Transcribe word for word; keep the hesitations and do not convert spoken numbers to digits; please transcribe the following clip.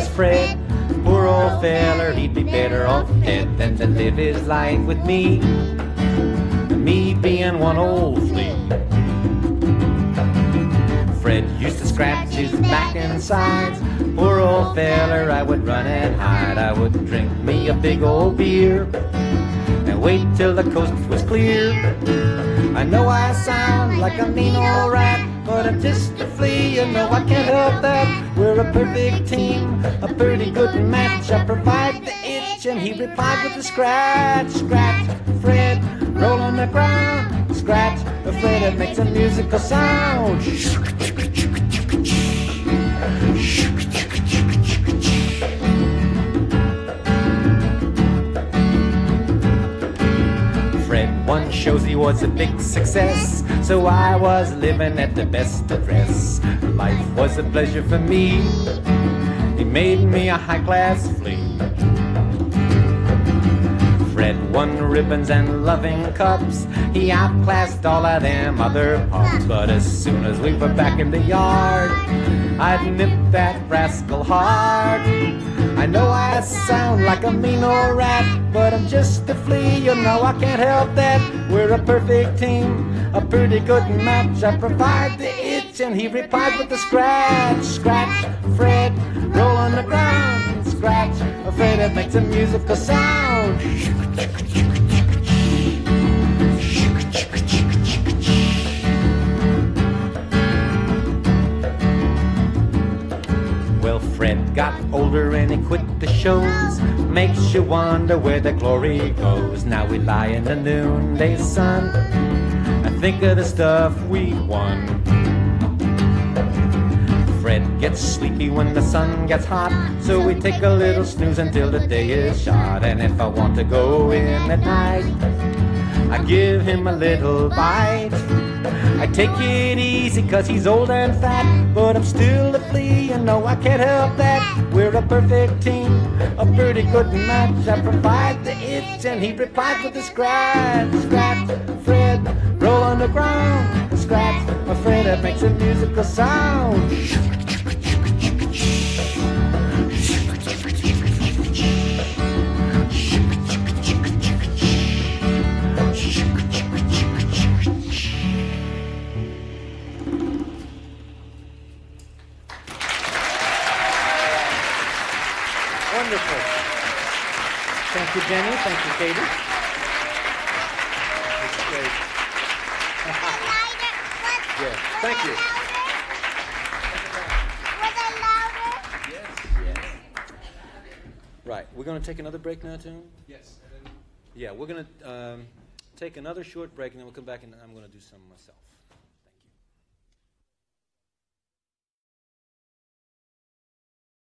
was Fred. Poor old feller, he'd be better off dead than to live his life with me, me being one old flea. Fred used to scratch his back and sides. Poor old feller, I would run and hide. I would drink me a big old beer and wait till the coast was clear. I know I sound like a mean old rat, but I'm just a flea, you know I can't help that. We're a perfect team, a pretty good match. I provide the itch and he replied with a scratch. Scratch, Fred, roll on the ground. Scratch, Fred, it makes a musical sound. Fred won shows, he was a big success, so I was living at the best address. Life was a pleasure for me, he made me a high-class flea. Fred won ribbons and loving cups, he outclassed all of them other pups. But as soon as we were back in the yard, I'd nip that rascal hard. I know I sound like a mean old rat, but I'm just a flea, you know I can't help that. We're a perfect team, a pretty good match. I provide the itch and he replied with a scratch. Scratch, Fred, roll on the ground. Scratch, Fred, it makes a musical sound. Well, Fred got older and he quit the shows. Makes you wonder where the glory goes. Now we lie in the noonday sun and think of the stuff we won. Fred gets sleepy when the sun gets hot, so we take a little snooze until the day is shot. And if I want to go in at night, I give him a little bite. I take it easy cause he's old and fat, but I'm still a flea, you know I can't help that. We're a perfect team, a pretty good match. I provide the itch and he replied with a scratch. Scratch, Fred, roll on the ground. Scratch, Fred, it makes a musical sound. Wonderful. Thank you, Jenny. Thank you, Katie. That's great. Yeah. Thank you. Was it louder? Yes. Yes. Right. We're going to take another break now, too? Yes. And then Yeah, we're going to um, take another short break, and then we'll come back, and I'm going to do some myself.